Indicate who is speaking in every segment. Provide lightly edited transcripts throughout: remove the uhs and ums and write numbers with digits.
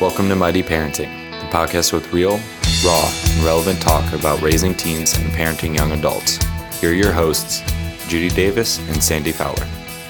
Speaker 1: Welcome to Mighty Parenting, the podcast with real, raw, and relevant talk about raising teens and parenting young adults. Here are your hosts, Judy Davis and Sandy Fowler.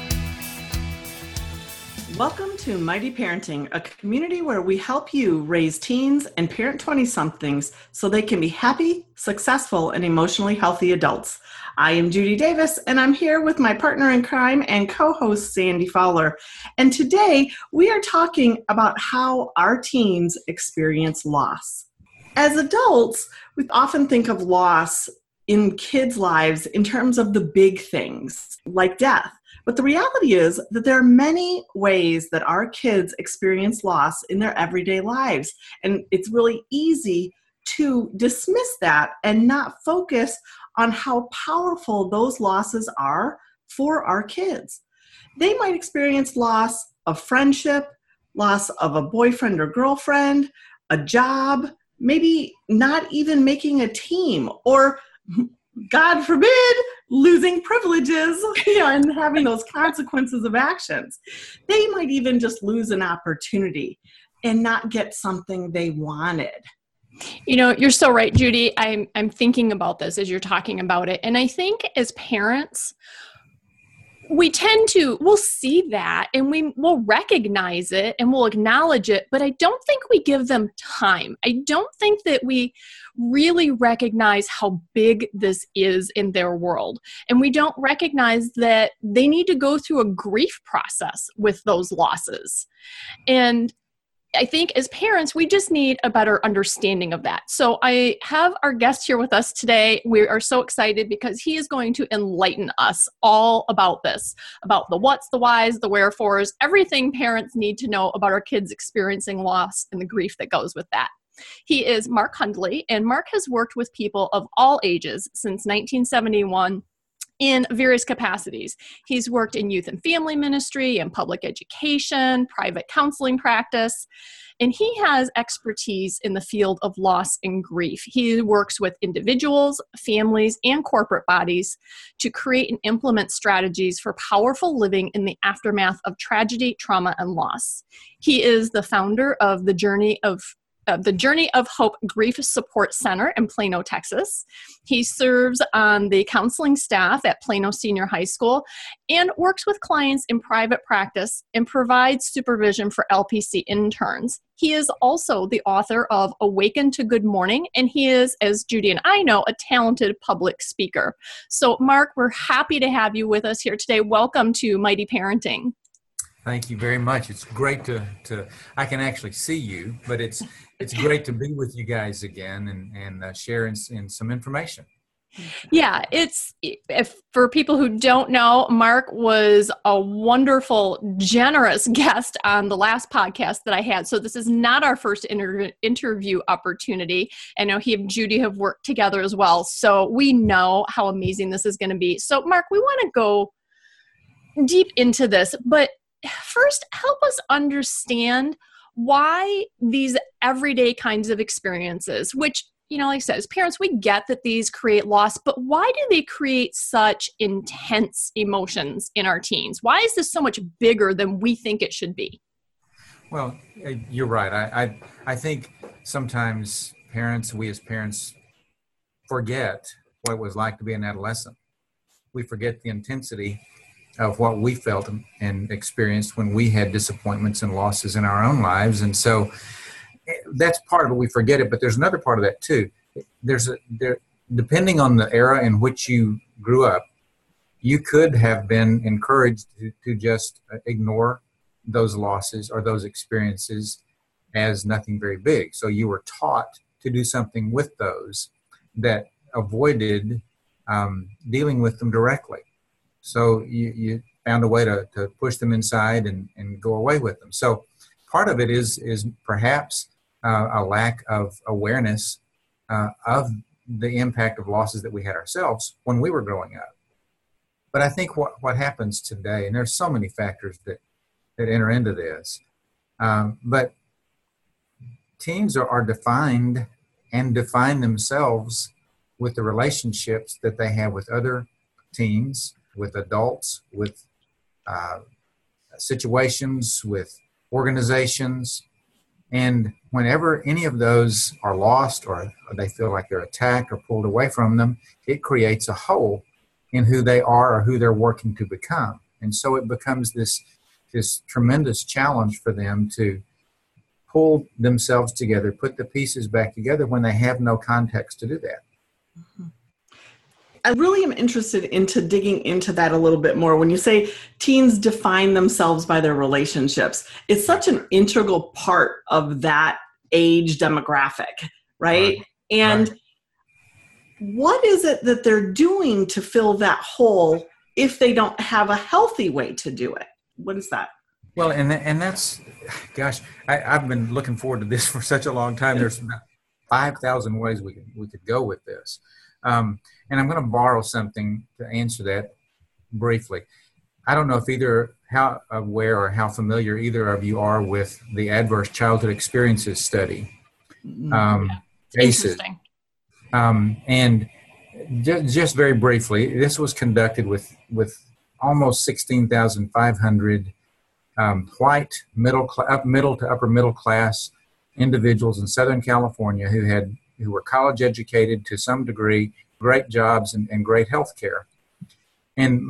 Speaker 2: Welcome to Mighty Parenting, a community where we help you raise teens and parent 20-somethings so they can be happy, successful, and emotionally healthy adults. I am Judy Davis, and I'm here with my partner in crime and co-host Sandy Fowler. And today we are talking about how our teens experience loss. As adults, we often think of loss in kids' lives in terms of the big things like death. But the reality is that there are many ways that our kids experience loss in their everyday lives. And it's really easy to dismiss that and not focus on how powerful those losses are for our kids. They might experience loss of friendship, loss of a boyfriend or girlfriend, a job, maybe not even making a team, or God forbid, losing privileges, and having those consequences of actions. They might even just lose an opportunity and not get something they wanted.
Speaker 3: You know, you're so right, Judy. I'm thinking about this as you're talking about it. And I think as parents, we'll see that and we'll recognize it and we'll acknowledge it, but I don't think we give them time. I don't think that we really recognize how big this is in their world. And we don't recognize that they need to go through a grief process with those losses. And I think as parents, we just need a better understanding of that. So I have our guest here with us today. We are so excited because he is going to enlighten us all about this, about the what's, the whys, the wherefores, everything parents need to know about our kids experiencing loss and the grief that goes with that. He is Mark Hundley, and Mark has worked with people of all ages since 1971. In various capacities. He's worked in youth and family ministry and public education, private counseling practice, and he has expertise in the field of loss and grief. He works with individuals, families, and corporate bodies to create and implement strategies for powerful living in the aftermath of tragedy, trauma, and loss. He is the founder of the Journey of Hope Grief Support Center in Plano, Texas. He serves on the counseling staff at Plano Senior High School and works with clients in private practice and provides supervision for LPC interns. He is also the author of Awaken to Good Morning, and he is, as Judy and I know, a talented public speaker. So, Mark, we're happy to have you with us here today. Welcome to Mighty Parenting.
Speaker 4: Thank you very much. It's great to I can actually see you, but it's great to be with you guys again and share in some information.
Speaker 3: Yeah, for people who don't know, Mark was a wonderful, generous guest on the last podcast that I had. So this is not our first interview opportunity. I know he and Judy have worked together as well. So we know how amazing this is going to be. So Mark, we want to go deep into this, but first, help us understand why these everyday kinds of experiences, which, like I said, as parents, we get that these create loss, but why do they create such intense emotions in our teens? Why is this so much bigger than we think it should be?
Speaker 4: Well, you're right. I think sometimes we as parents forget what it was like to be an adolescent. We forget the intensity of what we felt and experienced when we had disappointments and losses in our own lives. And so that's part of it. We forget it, but there's another part of that too. Depending on the era in which you grew up, you could have been encouraged to just ignore those losses or those experiences as nothing very big. So you were taught to do something with those that avoided dealing with them directly. So you found a way to push them inside and go away with them. So part of it is perhaps a lack of awareness of the impact of losses that we had ourselves when we were growing up. But I think what happens today, and there's so many factors that enter into this, but teens are defined and define themselves with the relationships that they have with other teens, with adults, with situations, with organizations, And whenever any of those are lost or they feel like they're attacked or pulled away from them, it creates a hole in who they are or who they're working to become. And so it becomes this tremendous challenge for them to pull themselves together, put the pieces back together when they have no context to do that.
Speaker 2: Mm-hmm. I really am interested into digging into that a little bit more. When you say teens define themselves by their relationships, it's such an integral part of that age demographic, right? And what is it that they're doing to fill that hole if they don't have a healthy way to do it? What is that?
Speaker 4: Well, and that's, gosh, I've been looking forward to this for such a long time. There's about 5,000 ways we could go with this. And I'm going to borrow something to answer that briefly. I don't know if either how aware or how familiar either of you are with the Adverse Childhood Experiences study.
Speaker 3: Interesting.
Speaker 4: And just very briefly, this was conducted with almost 16,500 white middle to upper middle class individuals in Southern California who were college educated to some degree, great jobs and great health care. And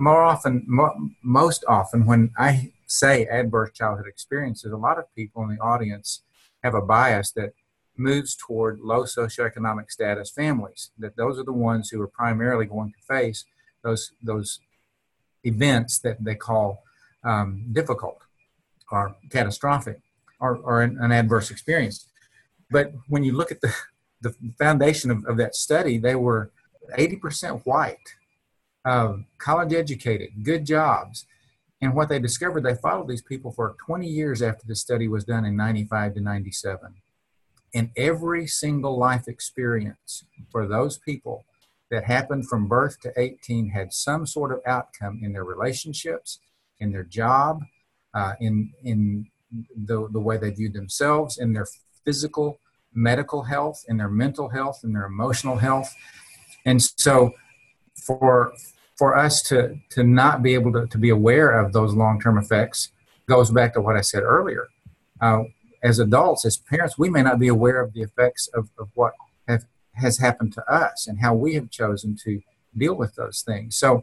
Speaker 4: most often when I say adverse childhood experiences, a lot of people in the audience have a bias that moves toward low socioeconomic status families, that those are the ones who are primarily going to face those events that they call difficult or catastrophic or an adverse experience. But when you look at the foundation of that study, they were 80% white, college educated, good jobs. And what they discovered, they followed these people for 20 years after the study was done in 95 to 97. And every single life experience for those people that happened from birth to 18 had some sort of outcome in their relationships, in their job, in the way they viewed themselves, in their physical, medical health, in their mental health, in their emotional health. And so for us to not be able to be aware of those long-term effects goes back to what I said earlier. As adults, as parents, we may not be aware of the effects of what has happened to us and how we have chosen to deal with those things. So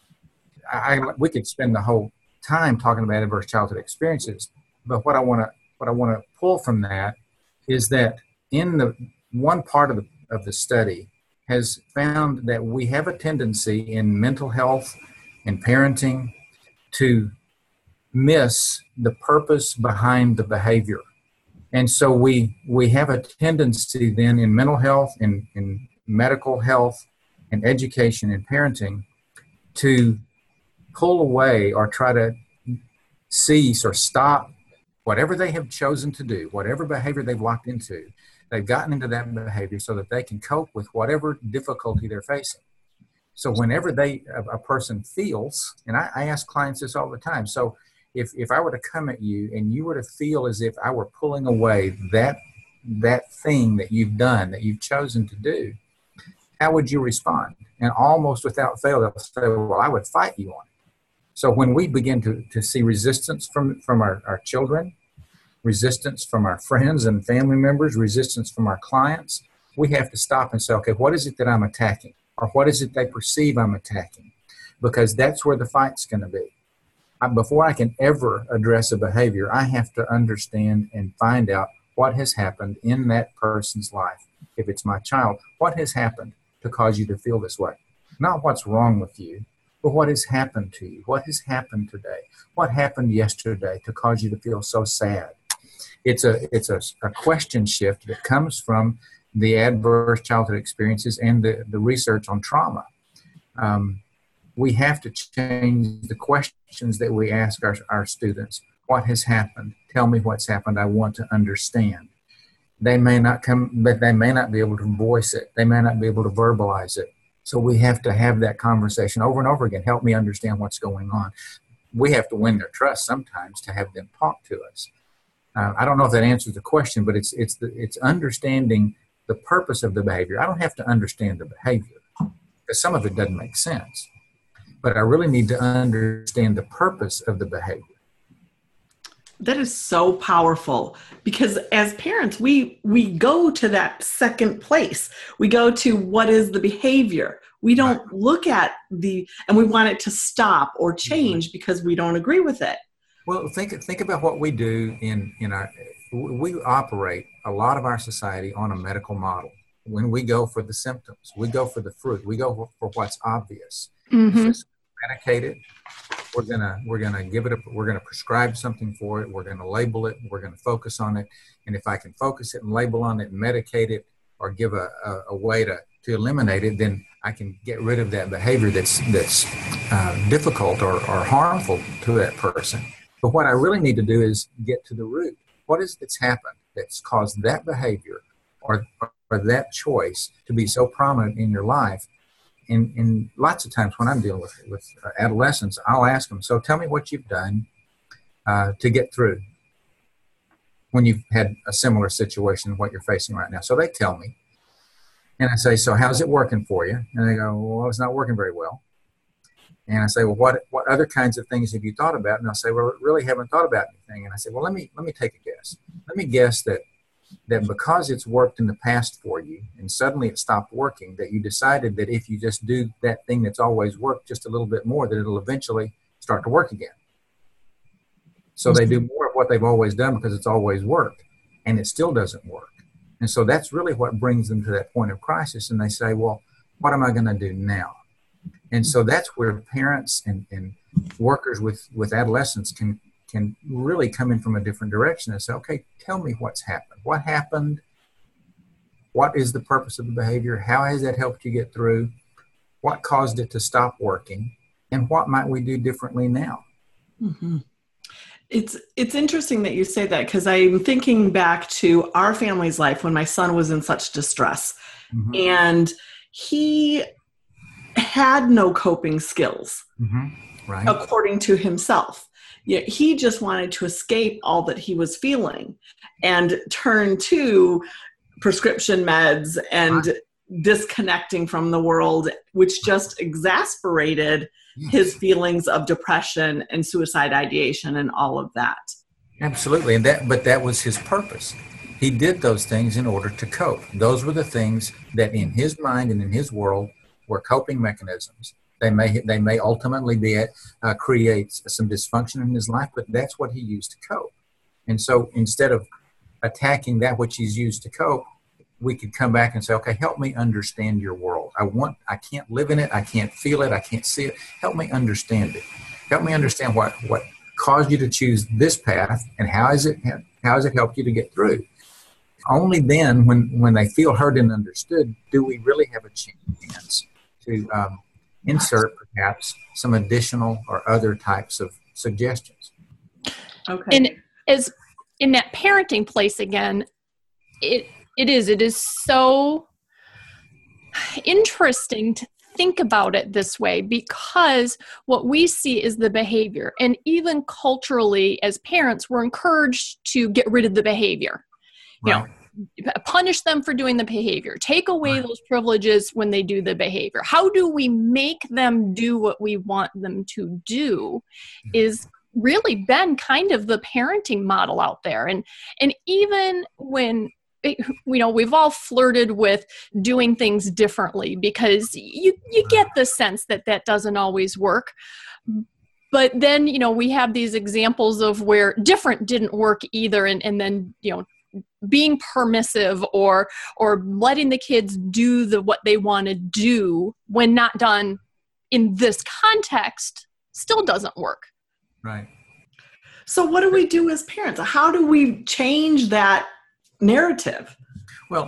Speaker 4: we could spend the whole time talking about adverse childhood experiences, but what I want to pull from that is that in the one part of the study has found that we have a tendency in mental health and parenting to miss the purpose behind the behavior. And so we have a tendency then in mental health, in medical health, and education and parenting to pull away or try to cease or stop whatever they have chosen to do, whatever behavior they've locked into. They've gotten into that behavior so that they can cope with whatever difficulty they're facing. So whenever a person feels, and I ask clients this all the time, so if I were to come at you and you were to feel as if I were pulling away that thing that you've done, that you've chosen to do, how would you respond? And almost without fail, they'll say, well, I would fight you on it. So when we begin to see resistance from our children, resistance from our friends and family members, resistance from our clients, we have to stop and say, okay, what is it that I'm attacking? Or what is it they perceive I'm attacking? Because that's where the fight's going to be. Before I can ever address a behavior, I have to understand and find out what has happened in that person's life. If it's my child, what has happened to cause you to feel this way? Not what's wrong with you, but what has happened to you? What has happened today? What happened yesterday to cause you to feel so sad? It's a question shift that comes from the adverse childhood experiences and the research on trauma. We have to change the questions that we ask our students. What has happened? Tell me what's happened. I want to understand. They may not be able to voice it. They may not be able to verbalize it. So we have to have that conversation over and over again. Help me understand what's going on. We have to win their trust sometimes to have them talk to us. I don't know if that answers the question, but it's understanding the purpose of the behavior. I don't have to understand the behavior because some of it doesn't make sense. But I really need to understand the purpose of the behavior.
Speaker 2: That is so powerful, because as parents, we go to that second place. We go to what is the behavior. We don't look at and we want it to stop or change because we don't agree with it.
Speaker 4: Well, think about what we do we operate a lot of our society on a medical model. When we go for the symptoms, we go for the fruit, we go for what's obvious.
Speaker 3: Mm-hmm.
Speaker 4: Medicated. We're gonna give it we're gonna prescribe something for it. We're gonna label it. We're gonna focus on it. And if I can focus it and label on it and medicate it, or give a way to eliminate it, then I can get rid of that behavior that's difficult or harmful to that person. But what I really need to do is get to the root. What is that's happened that's caused that behavior or that choice to be so prominent in your life? And lots of times when I'm dealing with adolescents, I'll ask them, so tell me what you've done to get through when you've had a similar situation to what you're facing right now. So they tell me, and I say, so how's it working for you? And they go, well, it's not working very well. And I say, well, what other kinds of things have you thought about? And they'll say, well, I really haven't thought about anything. And I say, well, let me take a guess. Let me guess that because it's worked in the past for you and suddenly it stopped working, that you decided that if you just do that thing that's always worked just a little bit more, that it'll eventually start to work again. So they do more of what they've always done because it's always worked, and it still doesn't work. And so that's really what brings them to that point of crisis. And they say, well, what am I going to do now? And so that's where parents and workers with adolescents can really come in from a different direction and say, okay, tell me what's happened. What happened? What is the purpose of the behavior? How has that helped you get through? What caused it to stop working? And what might we do differently now?
Speaker 2: Mm-hmm. It's interesting that you say that, because I'm thinking back to our family's life when my son was in such distress. Mm-hmm. And he had no coping skills, right, according to himself. Yeah, he just wanted to escape all that he was feeling and turn to prescription meds and disconnecting from the world, which just exasperated his feelings of depression and suicide ideation and all of that.
Speaker 4: Absolutely. But that was his purpose. He did those things in order to cope. Those were the things that in his mind and in his world were coping mechanisms. They may ultimately create some dysfunction in his life, but that's what he used to cope. And so instead of attacking that which he's used to cope, we could come back and say, okay, help me understand your world. I can't live in it. I can't feel it. I can't see it. Help me understand it. Help me understand what caused you to choose this path, and how has it helped you to get through? Only then, when they feel heard and understood, do we really have a chance to insert perhaps some additional or other types of suggestions.
Speaker 3: Okay. And as in that parenting place again, it is so interesting to think about it this way, because what we see is the behavior. And even culturally, as parents, we're encouraged to get rid of the behavior.
Speaker 4: Right.
Speaker 3: Punish them for doing the behavior. Take away those privileges when they do the behavior. How do we make them do what we want them to do is really been kind of the parenting model out there. And even when we've all flirted with doing things differently, because you get the sense that doesn't always work. But then, we have these examples of where different didn't work either. And then, being permissive or letting the kids do what they want to do when not done in this context still doesn't work.
Speaker 4: Right.
Speaker 2: So what do we do as parents? How do we change that narrative?
Speaker 4: Well,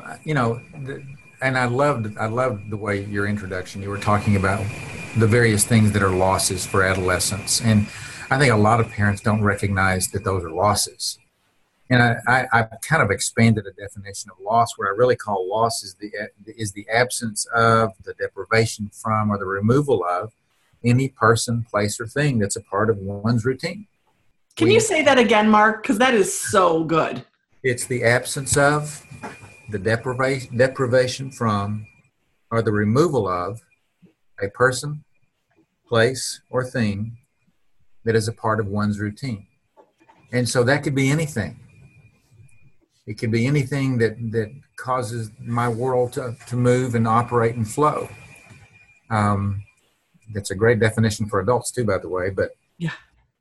Speaker 4: and I loved the way your introduction, you were talking about the various things that are losses for adolescents. And I think a lot of parents don't recognize that those are losses. And I kind of expanded a definition of loss, where I really call loss is the absence of, the deprivation from, or the removal of any person, place, or thing that's a part of one's routine.
Speaker 2: Can you say that again, Mark? Because that is so good.
Speaker 4: It's the absence of, the deprivation from, or the removal of a person, place, or thing that is a part of one's routine. And so that could be anything. It could be anything that causes my world to move and operate and flow. That's a great definition for adults too, by the way, but
Speaker 2: Yeah.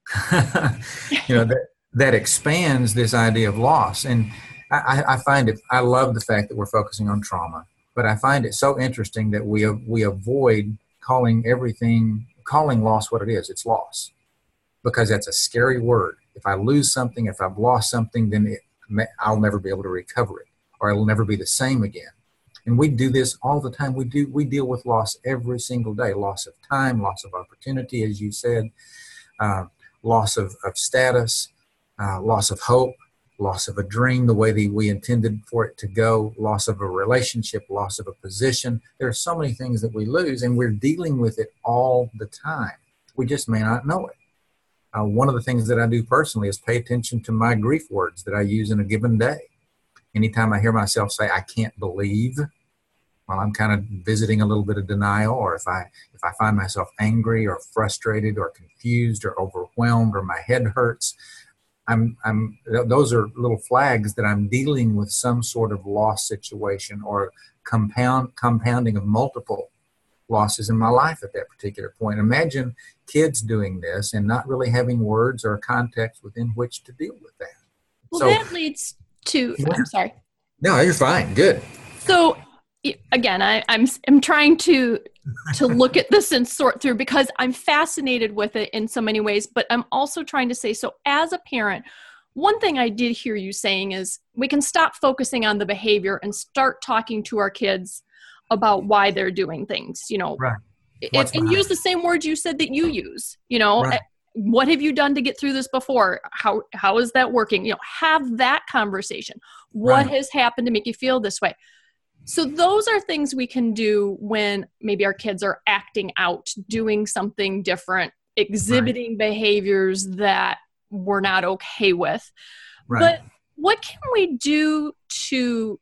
Speaker 4: that expands this idea of loss. And I find it, I love the fact that we're focusing on trauma, but I find it so interesting that we avoid calling loss what it is. It's loss, because that's a scary word. If I lose something, if I've lost something, then I'll never be able to recover it, or it'll never be the same again. And we do this all the time. We deal with loss every single day. Loss of time, loss of opportunity, as you said, loss of status, loss of hope, loss of a dream the way that we intended for it to go, loss of a relationship, loss of a position. There are so many things that we lose, and we're dealing with it all the time. We just may not know it. One of the things that I do personally is pay attention to my grief words that I use in a given day. Anytime I hear myself say, I can't believe, well, I'm kind of visiting a little bit of denial, or if I find myself angry or frustrated or confused or overwhelmed or my head hurts, those are little flags that I'm dealing with some sort of loss situation or compounding of multiple losses in my life at that particular point. Imagine kids doing this and not really having words or context within which to deal with that.
Speaker 3: Well,
Speaker 4: So
Speaker 3: that leads to, I'm sorry.
Speaker 4: No, you're fine. Good.
Speaker 3: So again, I'm trying to look at this and sort through, because I'm fascinated with it in so many ways, but I'm also trying to say, so as a parent, one thing I did hear you saying is we can stop focusing on the behavior and start talking to our kids about why they're doing things,
Speaker 4: Right.
Speaker 3: And use the same words you said that you use,
Speaker 4: Right.
Speaker 3: What have you done to get through this before? How is that working? Have that conversation. What
Speaker 4: Right.
Speaker 3: has happened to make you feel this way? So those are things we can do when maybe our kids are acting out, doing something different, exhibiting behaviors that we're not okay with.
Speaker 4: Right.
Speaker 3: But what can we do to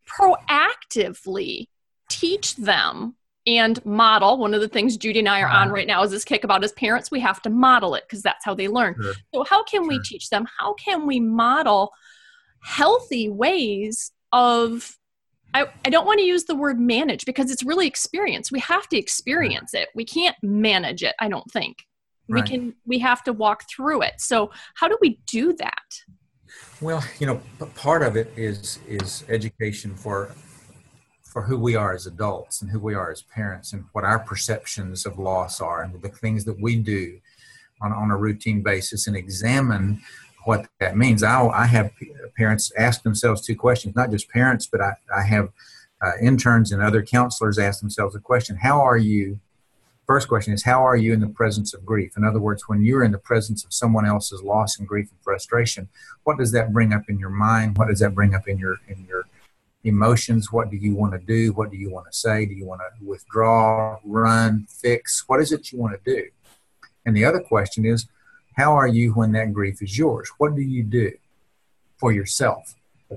Speaker 3: proactively teach them and model? One of the things Judy and I are on right now is this kick about, as parents, we have to model it because that's how they learn.
Speaker 4: Sure.
Speaker 3: So how can we teach them? How can we model healthy ways of, I don't want to use the word manage because it's really experience. We have to experience it. We can't manage it, I don't think.
Speaker 4: Right.
Speaker 3: We have to walk through it. So how do we do that?
Speaker 4: Well, part of it is education for who we are as adults and who we are as parents and what our perceptions of loss are and the things that we do on a routine basis, and examine what that means. I have parents ask themselves two questions, not just parents, but I have interns and other counselors ask themselves a question. How are you? First question is, how are you in the presence of grief? In other words, when you're in the presence of someone else's loss and grief and frustration, what does that bring up in your mind? What does that bring up in your emotions? What do you want to do? What do you want to say? Do you want to withdraw, run, fix? What is it you want to do? And the other question is, how are you when that grief is yours? What do you do for yourself?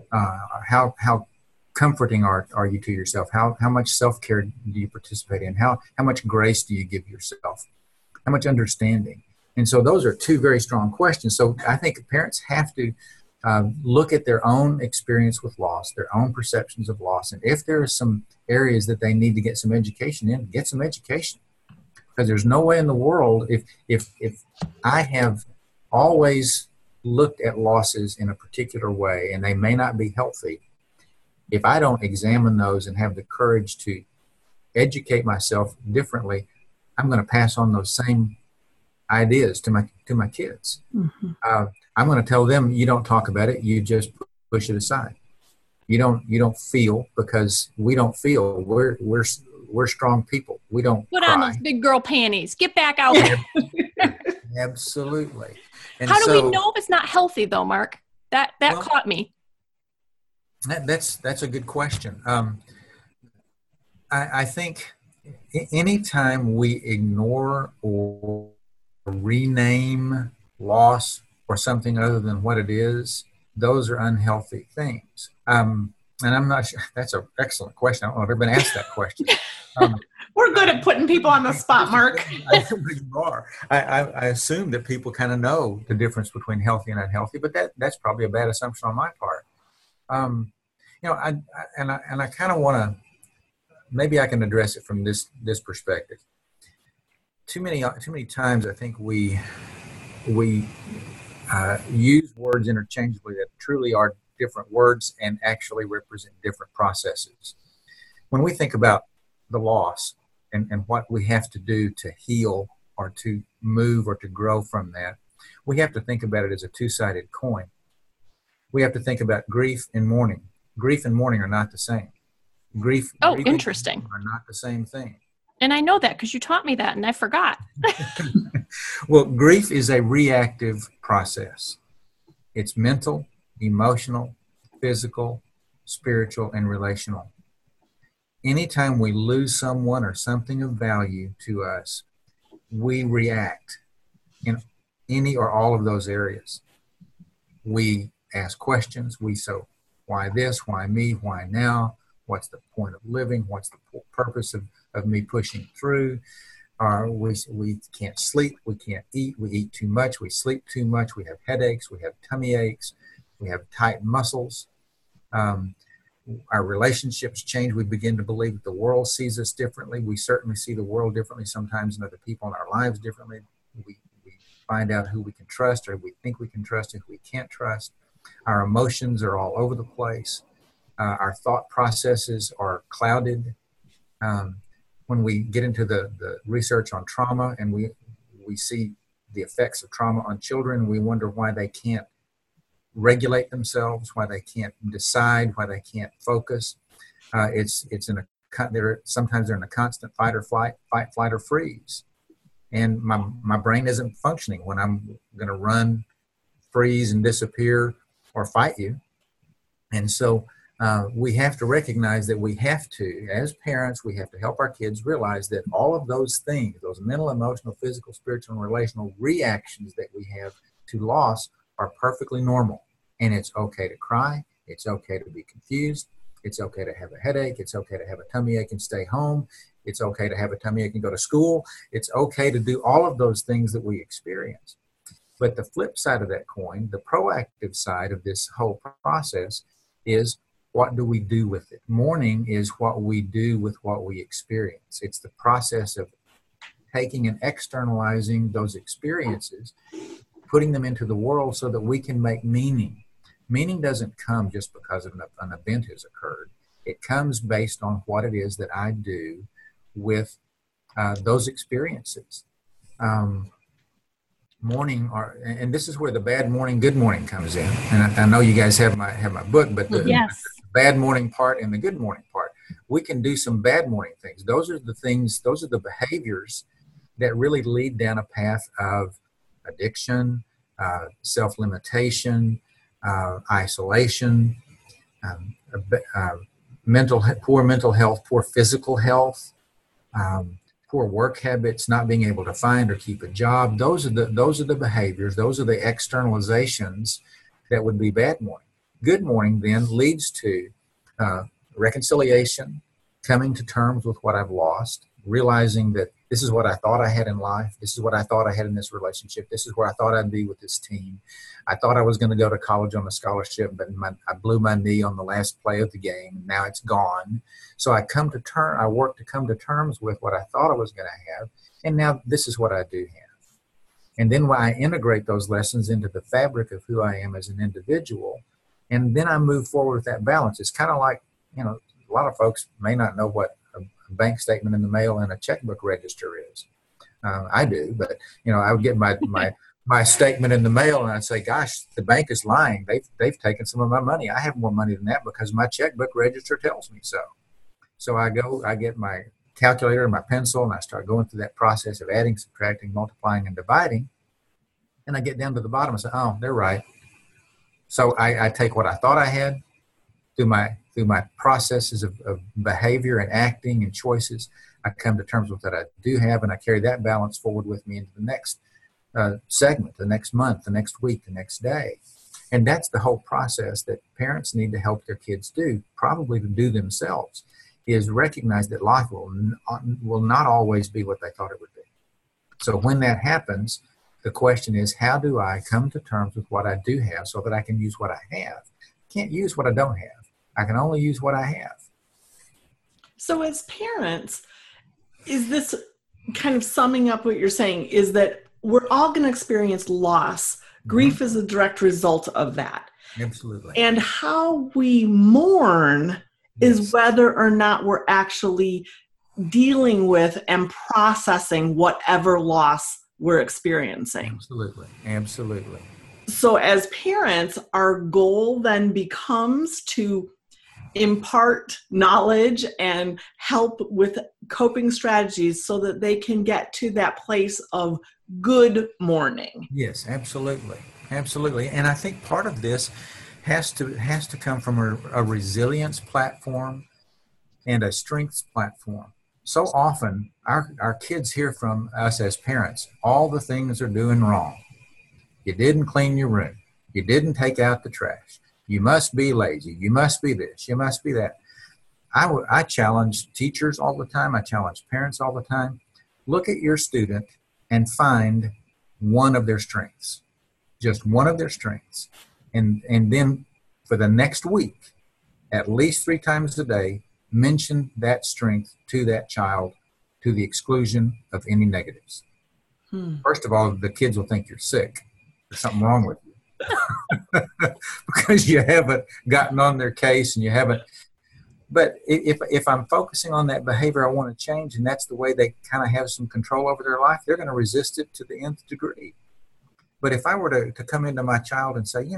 Speaker 4: How comforting are you to yourself? How much self-care do you participate in? How much grace do you give yourself? How much understanding? And so those are two very strong questions. So I think parents have to look at their own experience with loss, their own perceptions of loss. And if there are some areas that they need to get some education in, get some education. Because there's no way in the world, if I have always looked at losses in a particular way and they may not be healthy, if I don't examine those and have the courage to educate myself differently, I'm going to pass on those same ideas to my kids.
Speaker 2: Mm-hmm.
Speaker 4: I'm going to tell them, you don't talk about it, you just push it aside. You don't feel, because we don't feel. We're strong people. We don't
Speaker 3: Put
Speaker 4: cry.
Speaker 3: on those big girl panties. Get back out there.
Speaker 4: Absolutely. And
Speaker 3: How do we know if it's not healthy, though, Mark? That
Speaker 4: Well,
Speaker 3: caught me.
Speaker 4: That's a good question. I think anytime we ignore or rename loss or something other than what it is, those are unhealthy things. And I'm not sure. That's an excellent question. I don't know if I've ever been asked that question.
Speaker 2: We're good at putting people on the spot, Mark.
Speaker 4: I assume that people kind of know the difference between healthy and unhealthy, but that's probably a bad assumption on my part. I kind of want to, maybe I can address it from this perspective. Too many times I think we use words interchangeably that truly are different words and actually represent different processes. When we think about the loss and what we have to do to heal or to move or to grow from that, we have to think about it as a two-sided coin. We have to think about grief and mourning. Grief and mourning are not the same. Grief
Speaker 3: Interesting.
Speaker 4: are not the same thing.
Speaker 3: And I know that because you taught me that and I forgot.
Speaker 4: Well, grief is a reactive process. It's mental, emotional, physical, spiritual, and relational. Anytime we lose someone or something of value to us, we react in any or all of those areas. We ask questions. Why this? Why me? Why now? What's the point of living? What's the purpose of me pushing through? We can't sleep. We can't eat. We eat too much. We sleep too much. We have headaches. We have tummy aches. We have tight muscles. Our relationships change. We begin to believe that the world sees us differently. We certainly see the world differently sometimes, and other people in our lives differently. We find out who we can trust, or we think we can trust, and who we can't trust. Our emotions are all over the place. Our thought processes are clouded. When we get into the research on trauma and we see the effects of trauma on children, we wonder why they can't regulate themselves, why they can't decide, why they can't focus. Sometimes they're in a constant fight or flight or freeze. And my brain isn't functioning when I'm going to run, freeze, and disappear or fight you. And so we have to recognize that we have to, as parents, we have to help our kids realize that all of those things, those mental, emotional, physical, spiritual, and relational reactions that we have to loss are perfectly normal. And it's okay to cry. It's okay to be confused. It's okay to have a headache. It's okay to have a tummy ache and stay home. It's okay to have a tummy ache and go to school. It's okay to do all of those things that we experience. But the flip side of that coin, the proactive side of this whole process, is what do we do with it? Mourning is what we do with what we experience. It's the process of taking and externalizing those experiences, putting them into the world so that we can make meaning. Meaning doesn't come just because an event has occurred. It comes based on what it is that I do with those experiences. Mourning, and this is where the bad mourning, good mourning comes in. And I know you guys have my book, but the bad mourning part and the good mourning part, we can do some bad mourning things. Those are the behaviors that really lead down a path of addiction, self-limitation, isolation, poor mental health, poor physical health, poor work habits, not being able to find or keep a job. Those are the behaviors, those are the externalizations that would be bad mourning. Good mourning then leads to reconciliation, coming to terms with what I've lost, realizing that this is what I thought I had in life. This is what I thought I had in this relationship. This is where I thought I'd be with this team. I thought I was going to go to college on a scholarship, but I blew my knee on the last play of the game. And now it's gone. So I work to come to terms with what I thought I was going to have. And now this is what I do have. And then when I integrate those lessons into the fabric of who I am as an individual, and then I move forward with that balance. It's kind of like, a lot of folks may not know what a bank statement in the mail and a checkbook register is. I do, but I would get my statement in the mail and I'd say, gosh, the bank is lying. They've taken some of my money. I have more money than that because my checkbook register tells me so. So I get my calculator and my pencil and I start going through that process of adding, subtracting, multiplying, and dividing. And I get down to the bottom and say, oh, they're right. So I take what I thought I had through my processes of behavior and acting and choices. I come to terms with that I do have, and I carry that balance forward with me into the next segment, the next month, the next week, the next day. And that's the whole process that parents need to help their kids do, probably to do themselves, is recognize that life will not always be what they thought it would be. So when that happens, the question is, how do I come to terms with what I do have so that I can use what I have? I can't use what I don't have. I can only use what I have.
Speaker 2: So as parents, is this kind of summing up what you're saying, is that we're all going to experience loss. Grief is a direct result of that.
Speaker 4: Absolutely.
Speaker 2: And how we mourn is whether or not we're actually dealing with and processing whatever loss we're experiencing.
Speaker 4: Absolutely. Absolutely.
Speaker 2: So as parents, our goal then becomes to impart knowledge and help with coping strategies so that they can get to that place of good mourning.
Speaker 4: Yes, absolutely. Absolutely. And I think part of this has to come from a resilience platform and a strengths platform. So often our kids hear from us as parents all the things they're doing wrong. You didn't clean your room. You didn't take out the trash. You must be lazy. You must be this. You must be that. I challenge teachers all the time. I challenge parents all the time. Look at your student and find one of their strengths, just one of their strengths. And then for the next week, at least 3 times a day, mention that strength to that child to the exclusion of any negatives. First of all, the kids will think you're sick. There's something wrong with you. Because you haven't gotten on their case and you haven't. But if I'm focusing on that behavior I want to change, and that's the way they kind of have some control over their life, they're going to resist it to the nth degree. But if I were to come into my child and say,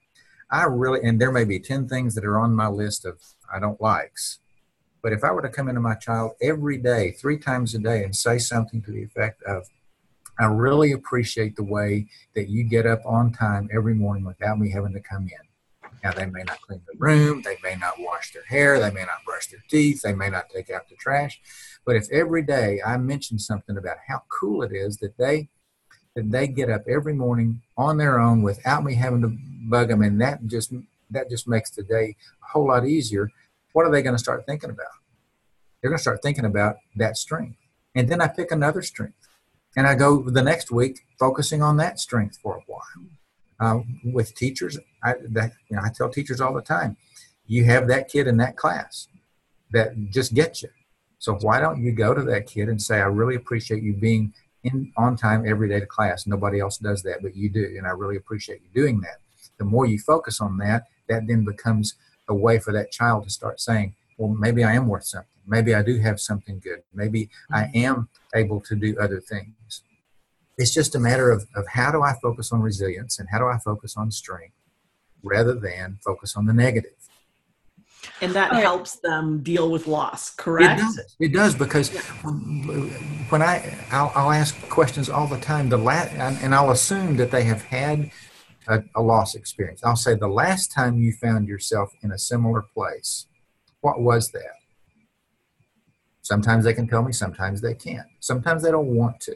Speaker 4: and there may be 10 things that are on my list of I don't likes, but if I were to come into my child every day, 3 times a day, and say something to the effect of, I really appreciate the way that you get up on time every morning without me having to come in. Now, they may not clean the room, they may not wash their hair, they may not brush their teeth, they may not take out the trash, but if every day I mention something about how cool it is that they get up every morning on their own without me having to bug them, and that just makes the day a whole lot easier, what are they going to start thinking about? They're going to start thinking about that strength. And then I pick another strength. And I go the next week focusing on that strength for a while. With teachers, I tell teachers all the time, you have that kid in that class that just gets you. So why don't you go to that kid and say, I really appreciate you being on time every day to class. Nobody else does that, but you do. And I really appreciate you doing that. The more you focus on that, that then becomes a way for that child to start saying, well, maybe I am worth something. Maybe I do have something good. Maybe I am able to do other things. It's just a matter of how do I focus on resilience and how do I focus on strength rather than focus on the negative.
Speaker 2: And that helps them deal with loss, correct?
Speaker 4: It does because when I'll ask questions all the time, and I'll assume that they have had a loss experience. I'll say, the last time you found yourself in a similar place, what was that? Sometimes they can tell me, sometimes they can't. Sometimes they don't want to.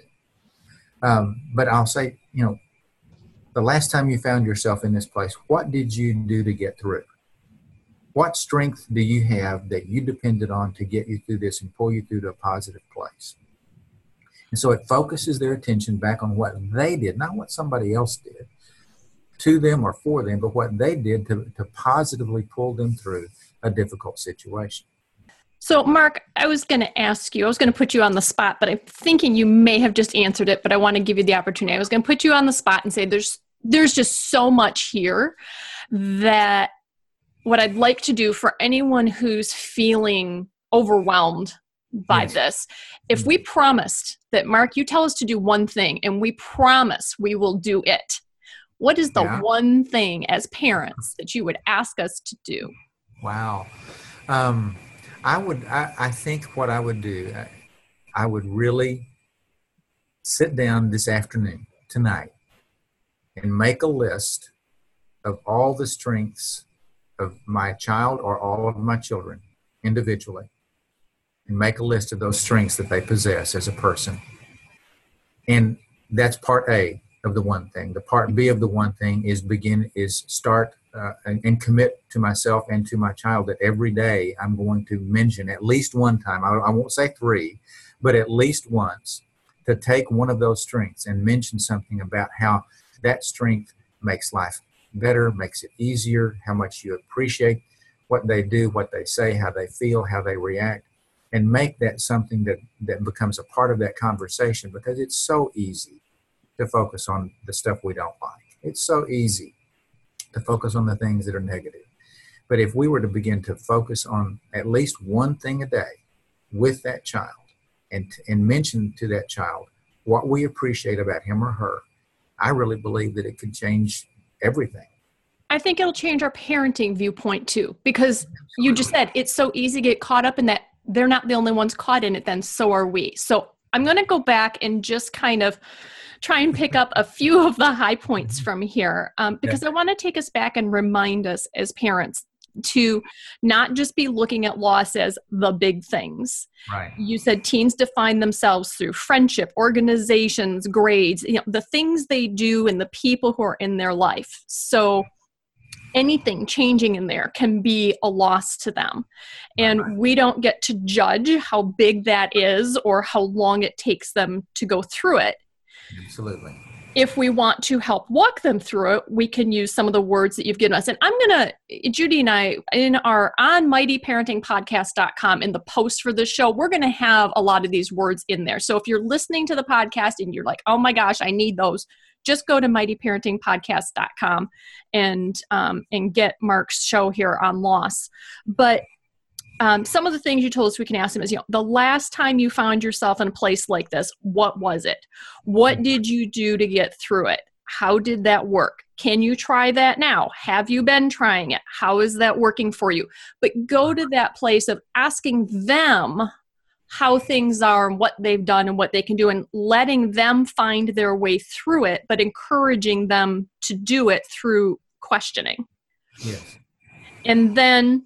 Speaker 4: But I'll say, the last time you found yourself in this place, what did you do to get through? What strength do you have that you depended on to get you through this and pull you through to a positive place? And so it focuses their attention back on what they did, not what somebody else did to them or for them, but what they did to positively pull them through a difficult situation.
Speaker 3: So, Mark, I was going to put you on the spot, but I'm thinking you may have just answered it, but I want to give you the opportunity. I was going to put you on the spot and say there's just so much here that what I'd like to do for anyone who's feeling overwhelmed by this, if we promised that, Mark, you tell us to do one thing and we promise we will do it, what is the one thing as parents that you would ask us to do?
Speaker 4: Wow. I think what I would do, I would really sit down this afternoon, tonight, and make a list of all the strengths of my child or all of my children individually, and make a list of those strengths that they possess as a person. And that's part A. of the one thing. The part B of the one thing is start and commit to myself and to my child that every day I'm going to mention at least one time, I won't say 3, but at least once, to take one of those strengths and mention something about how that strength makes life better, makes it easier, how much you appreciate what they do, what they say, how they feel, how they react, and make that something that becomes a part of that conversation, because it's so easy to focus on the stuff we don't like. It's so easy to focus on the things that are negative. But if we were to begin to focus on at least one thing a day with that child and mention to that child what we appreciate about him or her, I really believe that it could change everything.
Speaker 3: I think it'll change our parenting viewpoint too, because you just said it's so easy to get caught up in that. They're not the only ones caught in it, then so are we. So I'm going to go back and just kind of try and pick up a few of the high points from here, because I want to take us back and remind us as parents to not just be looking at loss as the big things.
Speaker 4: Right.
Speaker 3: You said teens define themselves through friendship, organizations, grades, the things they do and the people who are in their life. So anything changing in there can be a loss to them. And we don't get to judge how big that is or how long it takes them to go through it.
Speaker 4: Absolutely.
Speaker 3: If we want to help walk them through it, we can use some of the words that you've given us. And Judy and I, on mightyparentingpodcast.com, in the post for this show, we're going to have a lot of these words in there. So if you're listening to the podcast and you're like, oh my gosh, I need those, just go to mightyparentingpodcast.com and get Mark's show here on loss. But some of the things you told us we can ask him is, the last time you found yourself in a place like this, what was it? What did you do to get through it? How did that work? Can you try that now? Have you been trying it? How is that working for you? But go to that place of asking them how things are and what they've done and what they can do, and letting them find their way through it, but encouraging them to do it through questioning.
Speaker 4: Yes.
Speaker 3: And then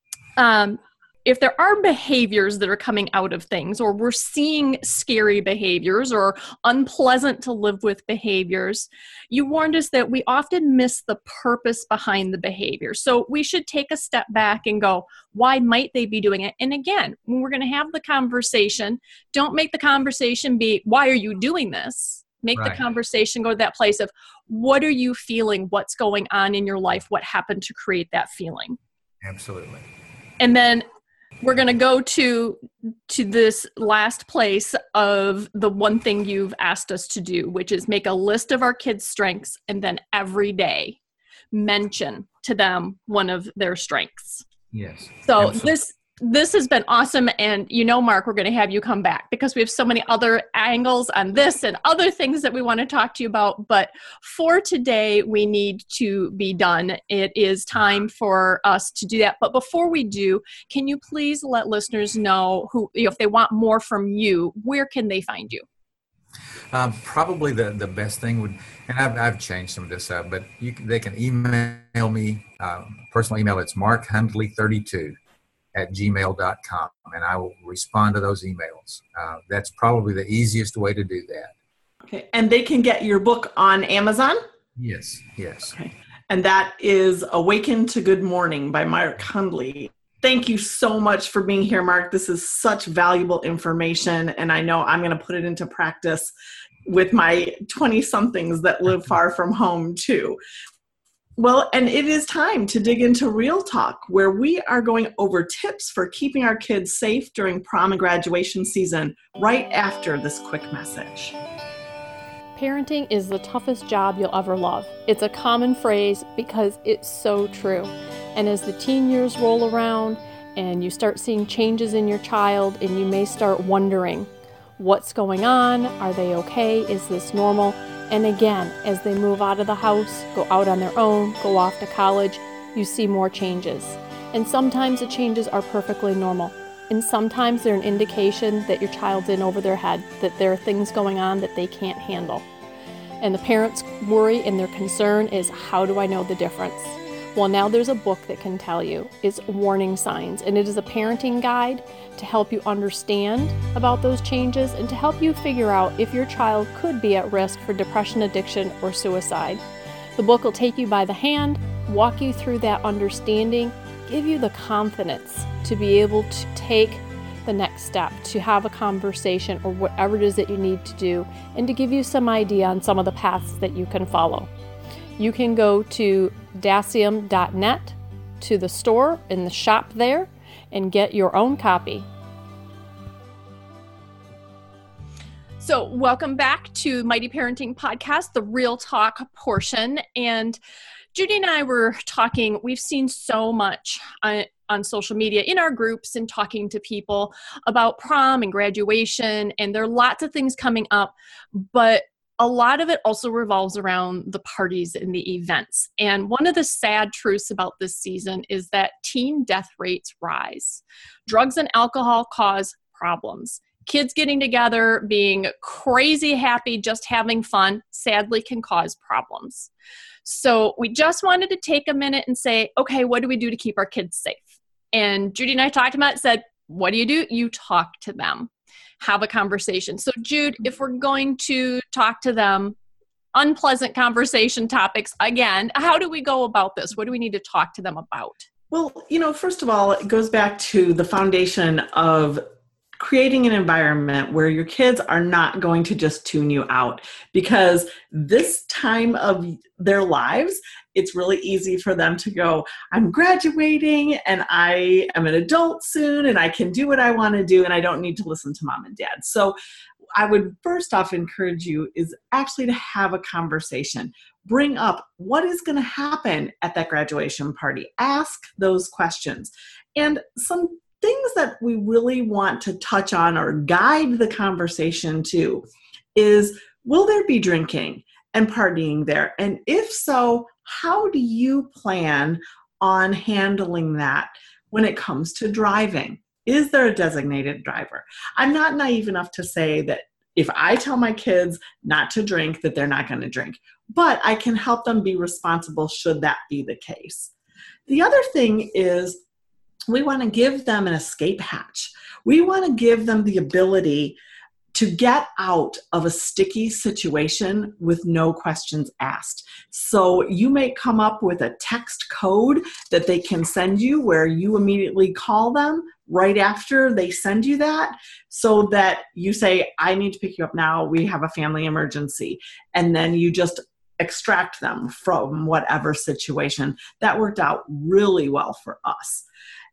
Speaker 3: if there are behaviors that are coming out of things, or we're seeing scary behaviors or unpleasant to live with behaviors, you warned us that we often miss the purpose behind the behavior. So we should take a step back and go, why might they be doing it? And again, when we're going to have the conversation, don't make the conversation be, why are you doing this? Make the conversation go to that place of, what are you feeling? What's going on in your life? What happened to create that feeling?
Speaker 4: Absolutely.
Speaker 3: And then we're going to go to this last place of the one thing you've asked us to do, which is make a list of our kids' strengths, and then every day mention to them one of their strengths.
Speaker 4: Yes.
Speaker 3: So
Speaker 4: absolutely.
Speaker 3: This has been awesome. And Mark, we're going to have you come back because we have so many other angles on this and other things that we want to talk to you about. But for today, we need to be done. It is time for us to do that. But before we do, can you please let listeners know who, if they want more from you, where can they find you?
Speaker 4: Probably the best thing would, and I've changed some of this up, but they can email me, personal email. It's markhandley32@gmail.com, and I will respond to those emails. That's probably the easiest way to do that.
Speaker 2: Okay, and they can get your book on Amazon?
Speaker 4: Yes.
Speaker 2: Okay. And that is Awaken to Good Morning by Mark Handley. Thank you so much for being here, Mark. This is such valuable information, and I know I'm going to put it into practice with my 20-somethings that live far from home too. Well, and it is time to dig into Real Talk, where we are going over tips for keeping our kids safe during prom and graduation season, right after this quick message.
Speaker 3: Parenting is the toughest job you'll ever love. It's a common phrase because it's so true. And as the teen years roll around and you start seeing changes in your child, and you may start wondering, what's going on? Are they okay? Is this normal? And again, as they move out of the house, go out on their own, go off to college, you see more changes. And sometimes the changes are perfectly normal. And sometimes they're an indication that your child's in over their head, that there are things going on that they can't handle. And the parents' worry and their concern is, how do I know the difference? Well, now there's a book that can tell you. It's Warning Signs, and it is a parenting guide to help you understand about those changes and to help you figure out if your child could be at risk for depression, addiction, or suicide. The book will take you by the hand, walk you through that understanding, give you the confidence to be able to take the next step, to have a conversation or whatever it is that you need to do, and to give you some idea on some of the paths that you can follow. You can go to dacium.net to the store in the shop there and get your own copy. So welcome back to Mighty Parenting Podcast, the Real Talk portion. And Judy and I were talking, we've seen so much on social media in our groups and talking to people about prom and graduation, and there are lots of things coming up, but a lot of it also revolves around the parties and the events. And one of the sad truths about this season is that teen death rates rise. Drugs and alcohol cause problems. Kids getting together, being crazy happy, just having fun, sadly can cause problems. So we just wanted to take a minute and say, okay, what do we do to keep our kids safe? And Judy and I talked about it, said, what do? You talk to them. Have a conversation. So Jude, if we're going to talk to them, unpleasant conversation topics, again, how do we go about this? What do we need to talk to them about?
Speaker 2: Well, first of all, it goes back to the foundation of creating an environment where your kids are not going to just tune you out, because this time of their lives, it's really easy for them to go, I'm graduating and I am an adult soon and I can do what I want to do and I don't need to listen to mom and dad. So I would first off encourage you is actually to have a conversation. Bring up what is going to happen at that graduation party. Ask those questions. And some things that we really want to touch on or guide the conversation to is, will there be drinking and partying there? And if so, how do you plan on handling that when it comes to driving? Is there a designated driver? I'm not naive enough to say that if I tell my kids not to drink, that they're not going to drink, but I can help them be responsible should that be the case. The other thing is, we want to give them an escape hatch. We want to give them the ability to get out of a sticky situation with no questions asked. So you may come up with a text code that they can send you where you immediately call them right after they send you that, so that you say, I need to pick you up now. We have a family emergency. And then you just extract them from whatever situation. That worked out really well for us.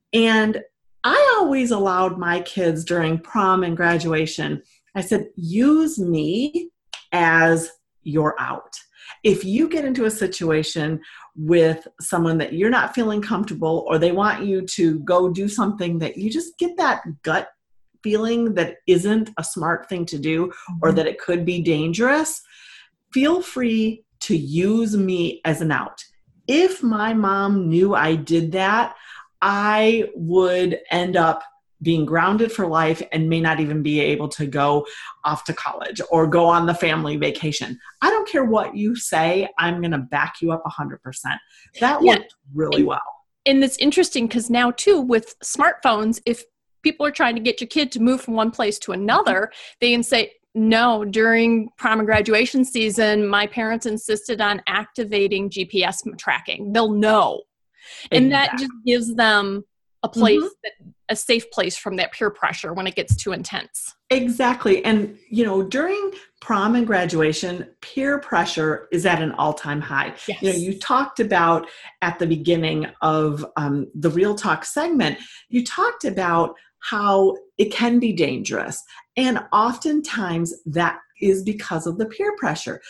Speaker 2: And I always allowed my kids during prom and graduation, I said, use me as your out. If you get into a situation with someone that you're not feeling comfortable, or they want you to go do something that you just get that gut feeling that isn't a smart thing to do, or that it could be dangerous, feel free to use me as an out. If my mom knew I did that, I would end up being grounded for life and may not even be able to go off to college or go on the family vacation. I don't care what you say. I'm going to back you up 100%. That worked really well.
Speaker 3: And it's interesting because now too, with smartphones, if people are trying to get your kid to move from one place to another, they can say, no, during prom and graduation season, my parents insisted on activating GPS tracking. They'll know. And that just gives them a place, a safe place from that peer pressure when it gets too intense.
Speaker 2: Exactly. And, during prom and graduation, peer pressure is at an all-time high.
Speaker 3: Yes.
Speaker 2: You talked about at the beginning of the Real Talk segment, you talked about how it can be dangerous. And oftentimes that is because of the peer pressure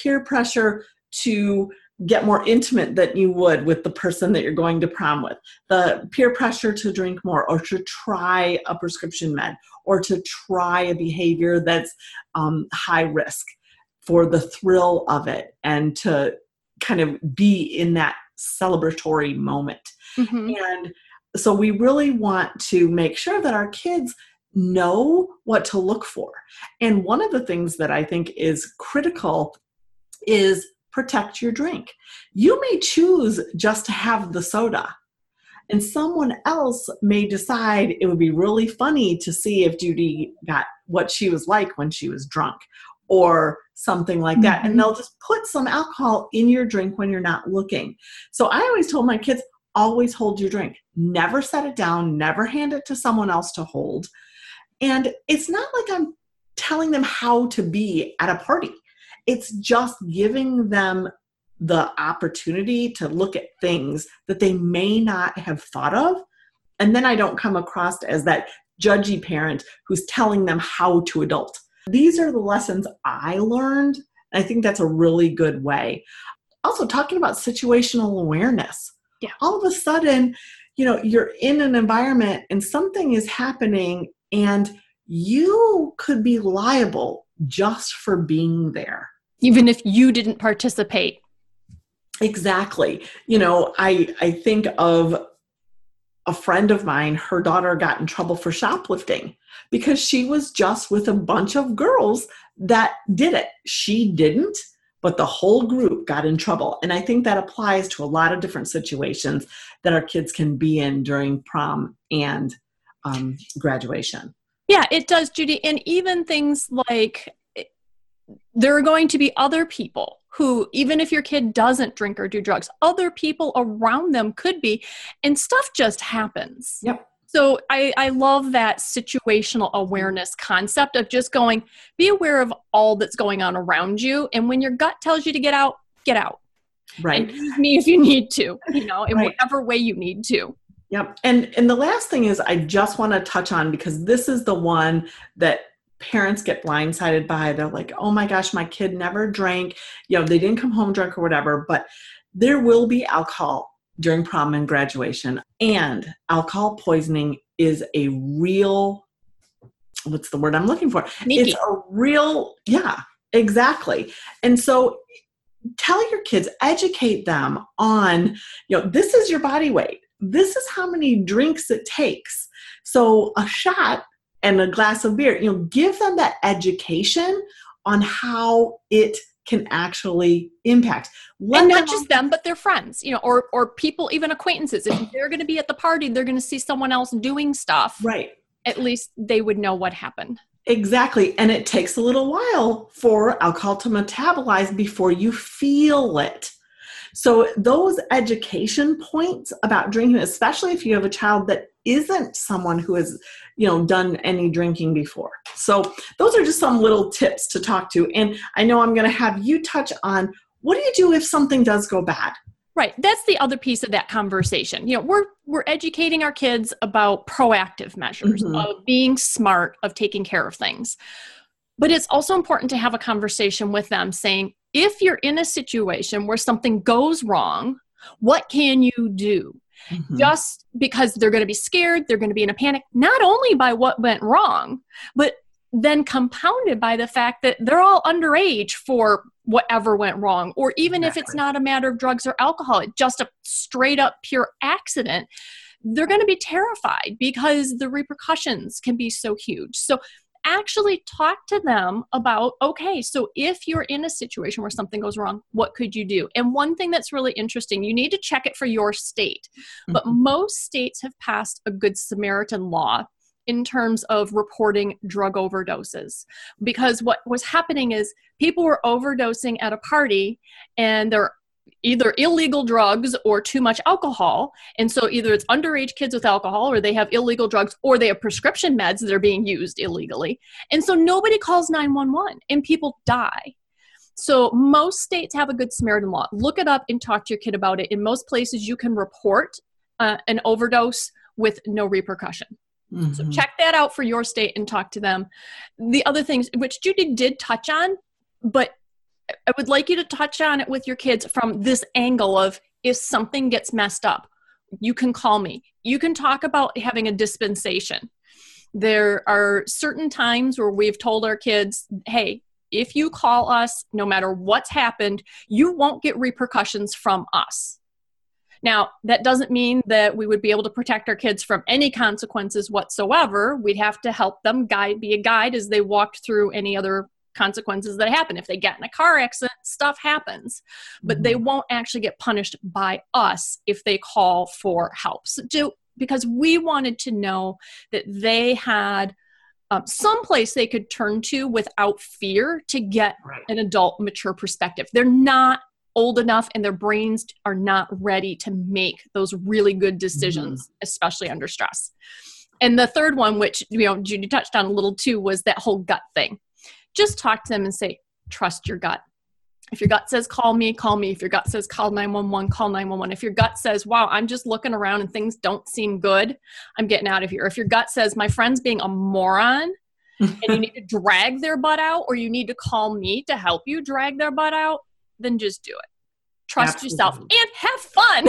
Speaker 2: to get more intimate than you would with the person that you're going to prom with, the peer pressure to drink more, or to try a prescription med, or to try a behavior that's high risk for the thrill of it and to kind of be in that celebratory moment. And so we really want to make sure that our kids know what to look for. And one of the things that I think is critical is protect your drink. You may choose just to have the soda, and someone else may decide it would be really funny to see if Judy got what she was like when she was drunk or something like that.
Speaker 3: Mm-hmm.
Speaker 2: And they'll just put some alcohol in your drink when you're not looking. So I always told my kids, always hold your drink. Never set it down. Never hand it to someone else to hold. And it's not like I'm telling them how to be at a party. It's just giving them the opportunity to look at things that they may not have thought of. And then I don't come across as that judgy parent who's telling them how to adult. These are the lessons I learned. I think that's a really good way. Also, talking about situational awareness.
Speaker 3: Yeah.
Speaker 2: All of a sudden, you're in an environment and something is happening and you could be liable just for being there.
Speaker 3: Even if you didn't participate.
Speaker 2: Exactly. I think of a friend of mine, her daughter got in trouble for shoplifting because she was just with a bunch of girls that did it. She didn't, but the whole group got in trouble. And I think that applies to a lot of different situations that our kids can be in during prom and graduation.
Speaker 3: Yeah, it does, Judy. And even things like there are going to be other people who, even if your kid doesn't drink or do drugs, other people around them could be, and stuff just happens.
Speaker 2: Yep.
Speaker 3: So I love that situational awareness concept of just going, be aware of all that's going on around you. And when your gut tells you to get out, get out.
Speaker 2: Right.
Speaker 3: And use me if you need to, in
Speaker 2: Right.
Speaker 3: whatever way you need to.
Speaker 2: Yep. And the last thing is I just want to touch on, because this is the one that parents get blindsided by. They're like, oh my gosh, my kid never drank, they didn't come home drunk or whatever, but there will be alcohol during prom and graduation. And alcohol poisoning is a real, what's the word I'm looking for?
Speaker 3: Sneaky.
Speaker 2: It's a real, yeah, exactly. And so tell your kids, educate them on, this is your body weight. This is how many drinks it takes. So a shot and a glass of beer, give them that education on how it can actually impact.
Speaker 3: And not just them, but their friends, or people, even acquaintances. If they're going to be at the party, they're going to see someone else doing stuff.
Speaker 2: Right.
Speaker 3: At least they would know what happened.
Speaker 2: Exactly. And it takes a little while for alcohol to metabolize before you feel it. So those education points about drinking, especially if you have a child that isn't someone who has, done any drinking before. So those are just some little tips to talk to. And I know I'm going to have you touch on, what do you do if something does go bad?
Speaker 3: Right. That's the other piece of that conversation. We're educating our kids about proactive measures, of being smart, of taking care of things. But it's also important to have a conversation with them saying, if you're in a situation where something goes wrong, what can you do? Just because they're going to be scared, they're going to be in a panic, not only by what went wrong, but then compounded by the fact that they're all underage for whatever went wrong. Or even if it's not a matter of drugs or alcohol, it's just a straight up pure accident, they're going to be terrified because the repercussions can be so huge. So actually talk to them about, okay, so if you're in a situation where something goes wrong, what could you do? And one thing that's really interesting, you need to check it for your state, but most states have passed a Good Samaritan law in terms of reporting drug overdoses. Because what was happening is people were overdosing at a party and they're either illegal drugs or too much alcohol. And so either it's underage kids with alcohol, or they have illegal drugs, or they have prescription meds that are being used illegally. And so nobody calls 911 and people die. So most states have a Good Samaritan law. Look it up and talk to your kid about it. In most places, you can report an overdose with no repercussion. So check that out for your state and talk to them. The other things, which Judy did touch on, but I would like you to touch on it with your kids from this angle of, if something gets messed up, you can call me. You can talk about having a dispensation. There are certain times where we've told our kids, hey, if you call us, no matter what's happened, you won't get repercussions from us. Now, that doesn't mean that we would be able to protect our kids from any consequences whatsoever. We'd have to help them be a guide as they walked through any other consequences that happen. If they get in a car accident, stuff happens, but they won't actually get punished by us if they call for help. Because we wanted to know that they had some place they could turn to without fear to get an adult, mature perspective. They're not old enough and their brains are not ready to make those really good decisions, especially under stress. And the third one, which Judy touched on a little too, was that whole gut thing. Just talk to them and say, trust your gut. If your gut says, call me, call me. If your gut says, call 911, call 911. If your gut says, wow, I'm just looking around and things don't seem good, I'm getting out of here. If your gut says, my friend's being a moron and you need to drag their butt out, or you need to call me to help you drag their butt out, then just do it. Trust yourself and have fun.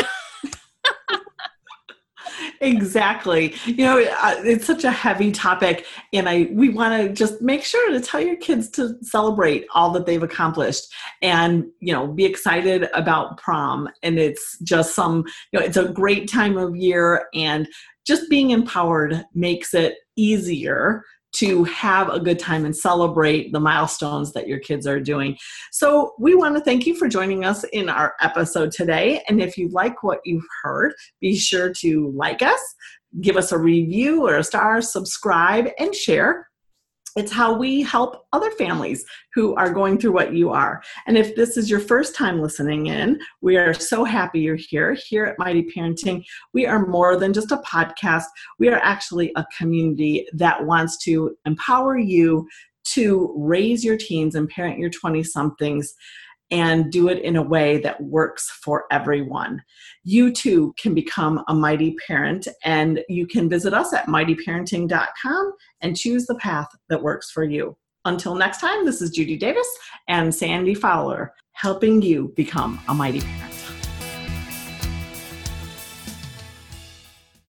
Speaker 2: Exactly. It's such a heavy topic, and we want to just make sure to tell your kids to celebrate all that they've accomplished and, be excited about prom. And it's just it's a great time of year, and just being empowered makes it easier to have a good time and celebrate the milestones that your kids are doing. So we want to thank you for joining us in our episode today. And if you like what you've heard, be sure to like us, give us a review or a star, subscribe, and share. It's how we help other families who are going through what you are. And if this is your first time listening in, we are so happy you're here. Here at Mighty Parenting, we are more than just a podcast. We are actually a community that wants to empower you to raise your teens and parent your 20-somethings and do it in a way that works for everyone. You too can become a mighty parent, and you can visit us at mightyparenting.com and choose the path that works for you. Until next time, this is Judy Davis and Sandy Fowler, helping you become a mighty parent.